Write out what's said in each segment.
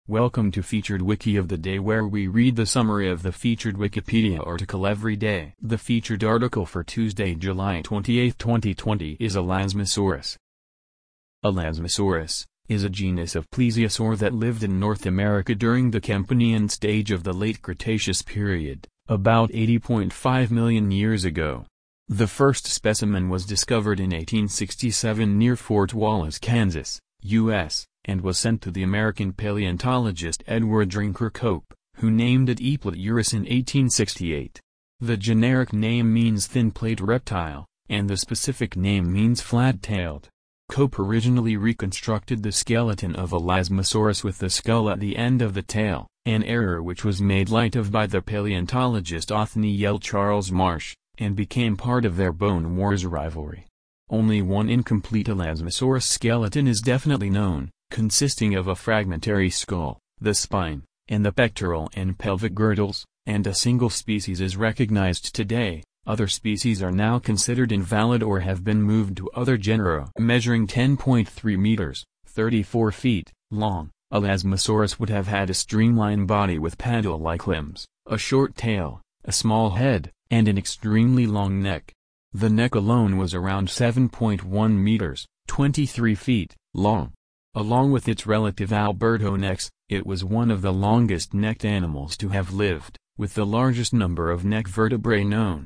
Welcome to Featured Wiki of the Day, where we read the summary of the featured Wikipedia article every day. The featured article for Tuesday, July 28, 2020 is Elasmosaurus. Elasmosaurus is a genus of plesiosaur that lived in North America during the Campanian stage of the late Cretaceous period, about 80.5 million years ago. The first specimen was discovered in 1867 near Fort Wallace, Kansas, U.S., and was sent to the American paleontologist Edward Drinker Cope, who named it Eplurus in 1868. The generic name means thin-plate reptile, and the specific name means flat-tailed. Cope originally reconstructed the skeleton of Elasmosaurus with the skull at the end of the tail, an error which was made light of by the paleontologist Othniel Charles Marsh, and became part of their Bone Wars rivalry. Only one incomplete Elasmosaurus skeleton is definitely known, consisting of a fragmentary skull, the spine, and the pectoral and pelvic girdles, and a single species is recognized today. Other species are now considered invalid or have been moved to other genera. Measuring 10.3 meters, 34 feet, long, Elasmosaurus would have had a streamlined body with paddle-like limbs, a short tail, a small head, and an extremely long neck. The neck alone was around 7.1 meters, 23 feet, long. Along with its relative Albertonex, it was one of the longest-necked animals to have lived, with the largest number of neck vertebrae known,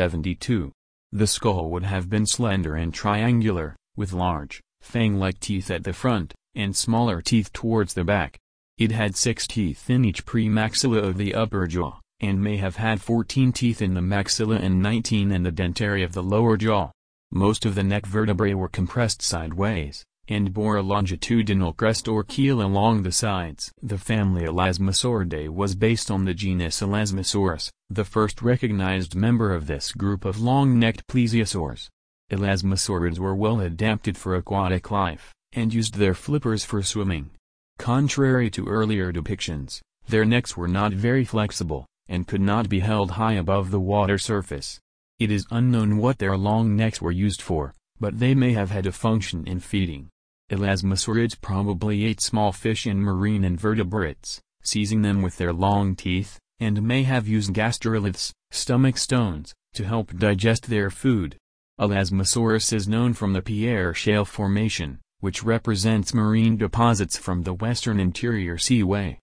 72. The skull would have been slender and triangular, with large, fang-like teeth at the front, and smaller teeth towards the back. It had 6 teeth in each premaxilla of the upper jaw, and may have had 14 teeth in the maxilla and 19 in the dentary of the lower jaw. Most of the neck vertebrae were compressed sideways, and bore a longitudinal crest or keel along the sides. The family Elasmosauridae was based on the genus Elasmosaurus, the first recognized member of this group of long-necked plesiosaurs. Elasmosaurids were well adapted for aquatic life, and used their flippers for swimming. Contrary to earlier depictions, their necks were not very flexible, and could not be held high above the water surface. It is unknown what their long necks were used for, but they may have had a function in feeding. Elasmosaurids probably ate small fish and marine invertebrates, seizing them with their long teeth, and may have used gastroliths, stomach stones, to help digest their food. Elasmosaurus is known from the Pierre Shale Formation, which represents marine deposits from the western interior seaway.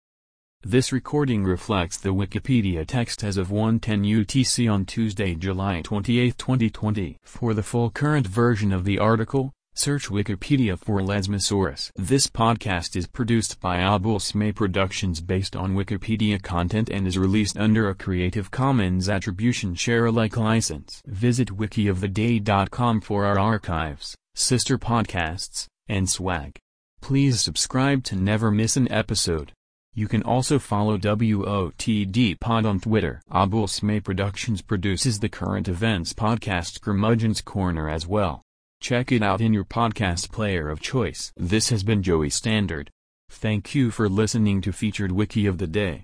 This recording reflects the Wikipedia text as of 1:10 UTC on Tuesday, July 28, 2020. For the full current version of the article, search Wikipedia for Elasmosaurus. This podcast is produced by Abulsme Productions based on Wikipedia content and is released under a Creative Commons Attribution Share-alike license. Visit wikioftheday.com for our archives, sister podcasts, and swag. Please subscribe to never miss an episode. You can also follow WOTD Pod on Twitter. Abulsme Productions produces the current events podcast Curmudgeon's Corner as well. Check it out in your podcast player of choice. This has been Joey Standard. Thank you for listening to Featured Wiki of the Day.